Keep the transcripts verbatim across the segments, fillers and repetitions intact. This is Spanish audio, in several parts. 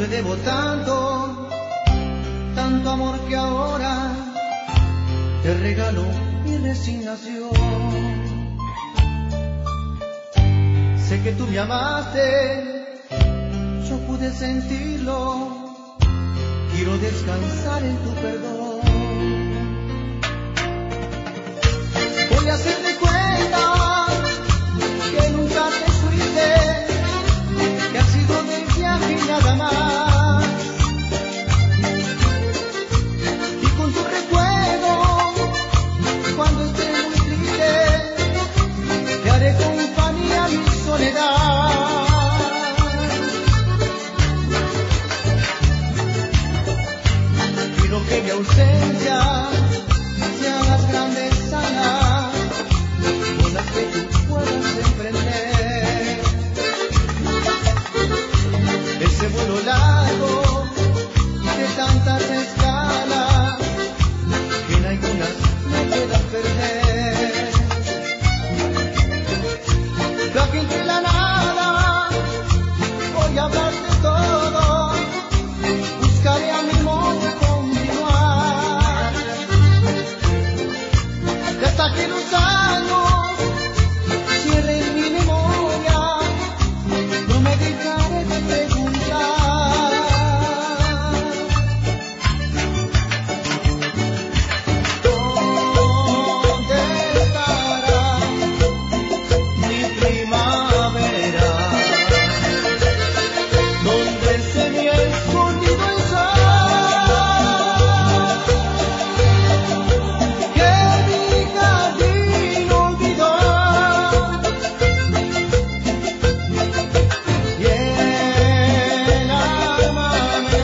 te debo tanto, tanto amor que ahora te regalo mi resignación. Sé que tú me amaste, yo pude sentirlo, quiero descansar en tu perdón. Voy a hacer de cuenta que nunca te fuiste, que has sido del viaje y nada más. Y con tu recuerdo, cuando esté muy triste, te haré compañía a mi soledad. Quiero que mi ausencia sea las grandes salas con las que tú puedas emprender ese vuelo largo de tantas escalas que en algunas me queda perder. Yo aquí entre la nada voy a hablarte todo, buscaré a mi modo continuar, y hasta que los años cierren mi memoria, no me dejaré de preguntar. ¿Dónde estará mi primavera? ¿Dónde se me ha escondido el sol que mi jardín olvidó? Y el alma me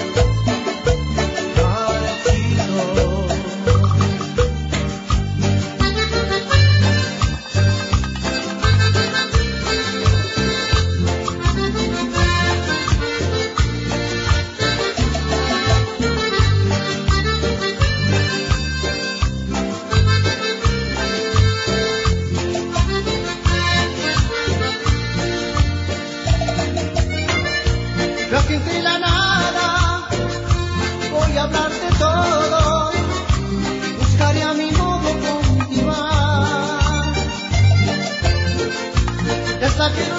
Yo aquí entre la nada voy a hablarte todo, buscaré a mi modo continuar, y hasta que